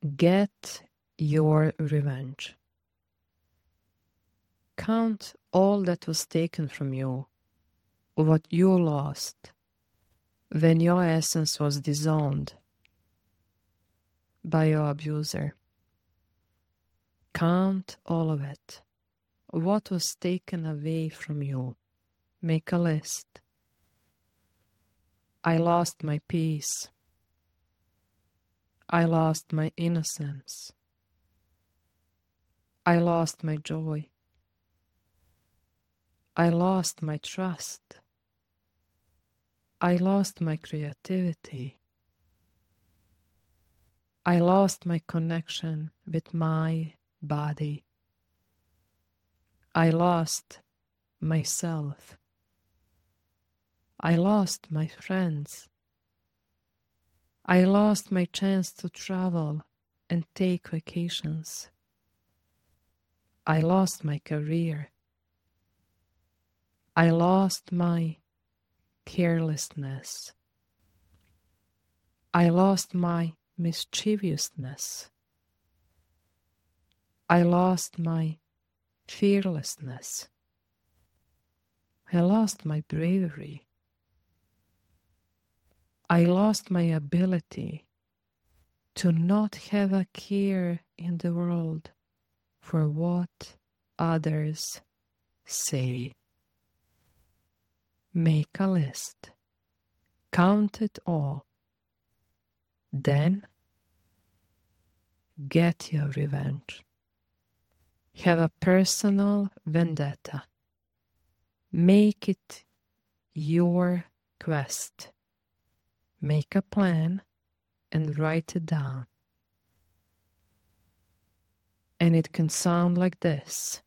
Get your revenge. Count all that was taken from you, what you lost, when your essence was disowned by your abuser. Count all of it. What was taken away from you. Make a list. I lost my peace. I lost my innocence. I lost my joy. I lost my trust. I lost my creativity. I lost my connection with my body. I lost myself. I lost my friends. I lost my chance to travel and take vacations. I lost my career. I lost my carelessness. I lost my mischievousness. I lost my fearlessness. I lost my bravery. I lost my ability to not have a care in the world for what others say. Make a list. Count it all. Then get your revenge. Have a personal vendetta. Make it your quest. Make a plan and write it down. And it can sound like this.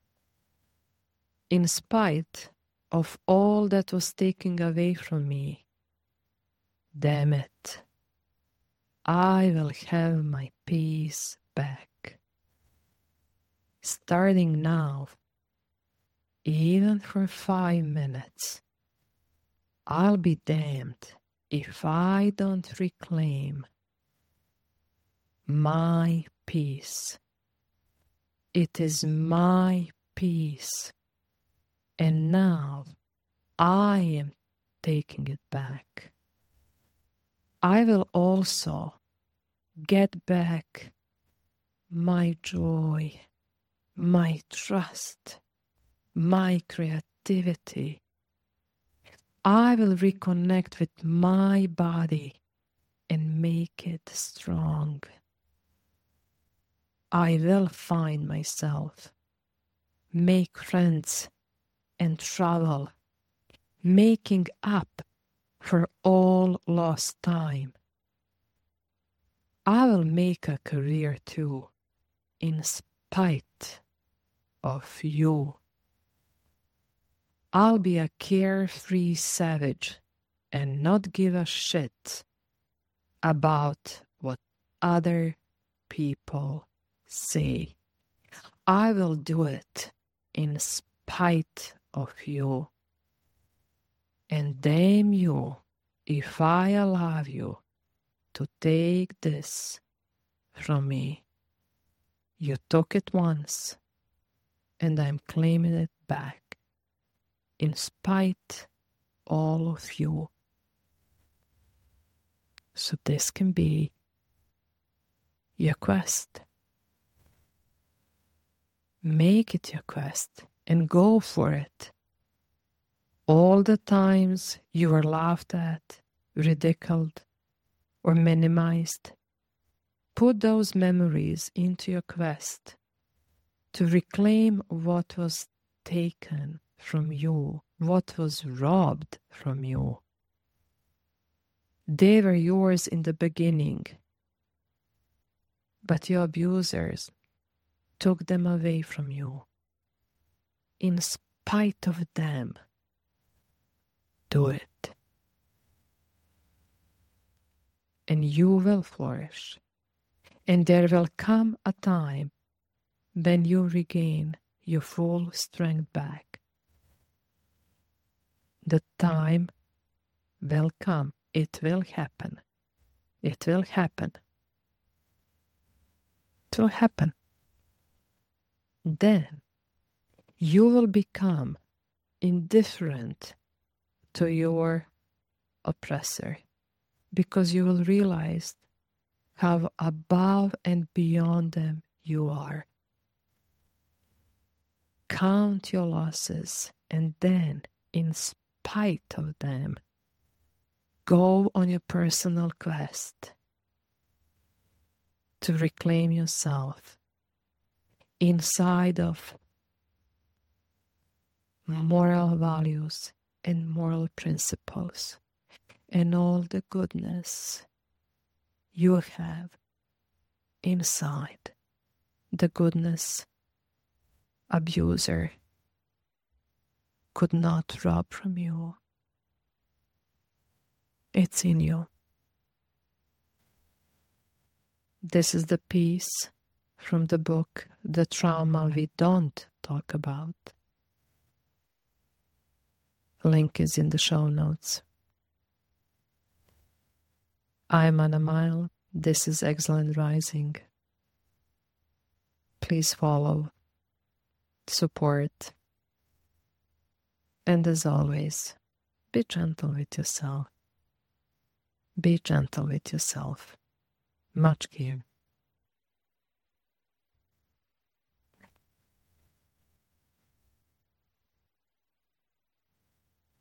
In spite of all that was taken away from me, damn it, I will have my peace back. Starting now, even for 5 minutes, I'll be damned if I don't reclaim my peace. It is my peace, and now I am taking it back. I will also get back my joy, my trust, my creativity. I will reconnect with my body and make it strong. I will find myself, make friends, and travel, making up for all lost time. I will make a career too, in spite of you. I'll be a carefree savage and not give a shit about what other people say. I will do it in spite of you. And damn you if I allow you to take this from me. You took it once, and I'm claiming it back. In spite all of you. So this can be your quest. Make it your quest and go for it. All the times you were laughed at, ridiculed, or minimized, put those memories into your quest to reclaim what was taken from you, what was robbed from you. They were yours in the beginning, but your abusers took them away from you. In spite of them, do it. And you will flourish. And there will come a time when you regain your full strength back. The time will come. It will happen. It will happen. will happen. Then you will become indifferent to your oppressor, because you will realize how above and beyond them you are. Count your losses, and then, in spite of them, go on your personal quest to reclaim yourself inside of moral values and moral principles and all the goodness you have inside, the goodness abuser could not rob from you. It's in you. This is the piece from the book The Trauma We Don't Talk About. Link is in the show notes. I'm Anna Mile. This is Excellent Rising. Please follow, support, and as always, be gentle with yourself. Be gentle with yourself. Much care.